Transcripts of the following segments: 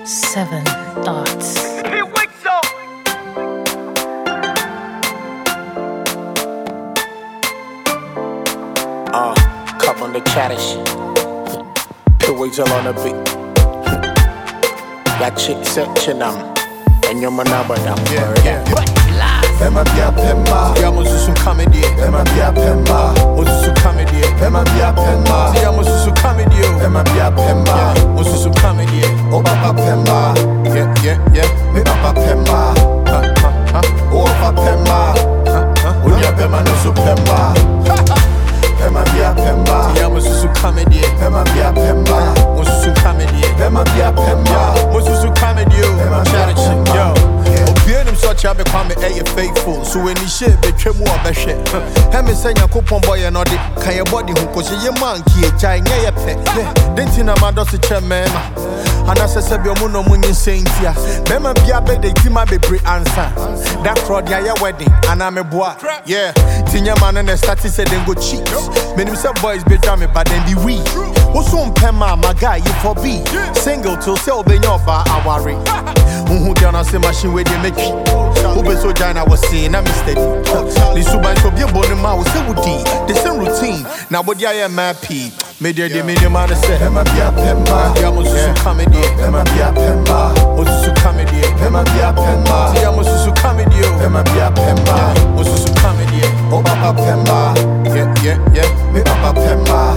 7 thoughts. Cup on the chatish. Put wiggle on the beat. Got chick set chinam. And your manaba down. Yeah. Pema bia pema. Yamo susu comedy. Pema bia pema. Osusu comedy. Pema bia pema. Yamo susu comedy. Pema bia pema. Osusu comedy. O papa pema. Yeah. Me papa pema. O papa pema. Unya pema no su pema. Pema bia pema. Yamo susu comedy. Pema bia pema. Osusu comedy. Pema bia pema. Osusu comedy. Pema bia pema. Yo. Obianim such a become a faithful. So when you shit betray more beshe. Hemi senya coupon boy and odi. Can your body who cause your monkey a giant ya pet. Dentina madosi chairman. And as I said, your mono munin saint ya. Bema bia bed de tima be pre answer. That crowd ya wedding and I'm a boy. Yeah. Tinya man and the status said then go cheat. Many some boys be drama but then be we. What's on Pema, my guy, you for be single till sell be your bar awari. Who gonna say machine where they make it? Who be so giant I was saying I'm steady. The suban so be born in my woody. The same routine. Now what I am happy. Media the minimum say Pema bia pema. Yamo susu comedy. Pema bia pema. Osusu comedy. Pema bia pema. Yamo susu comedy. Pema bia pema. Osusu comedy. O papa pema. Yeah. Me papa pema.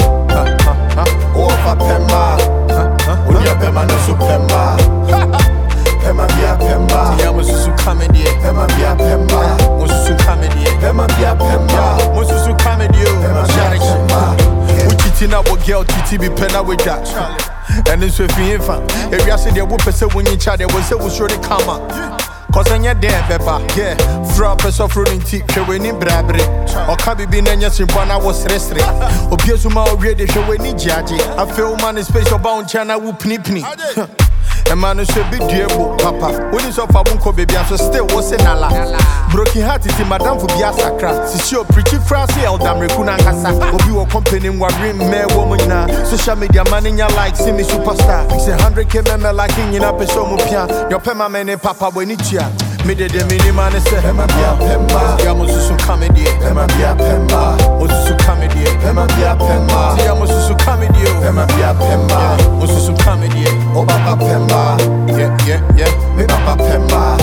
O papa pema. Unya pema no su pema. Pema bia pema. Yamo susu comedy. Pema bia pema. Osusu comedy. Pema bia pema. Osusu comedy. Pema bia pema. Tina wo girl titi be pena with that. And it's with me infant. If you say they will say when you chat, they will say we surely come up. Cause I'm your damn beba, yeah. Throw up a soft rolling tip, showing in brabre. Or can be in your simple, I was restless. Or Piazuma already showing in Jaji. I feel man is space about China who pnipney. A man should be dear, papa. When it's off, I won't call baby, I'm still was in Allah. Broken heart is in Madame for Biasakra. Since you're pretty crassy, Eldam Rekuna Hassa. Or you are accompanying what ring mere woman now. Social media man in your like, see me superstar. It's 100k member liking in up a show mupia. Your pema mene papa when it's ya. Made the miniman is a Pema bia pema. Yamusu comedy. Pema bia pema. Osusu comedy. Pema bia pema. Yamusu comedy. Pema bia pema. Osusu comedy. O papa pema. Yeah. Me papa pema.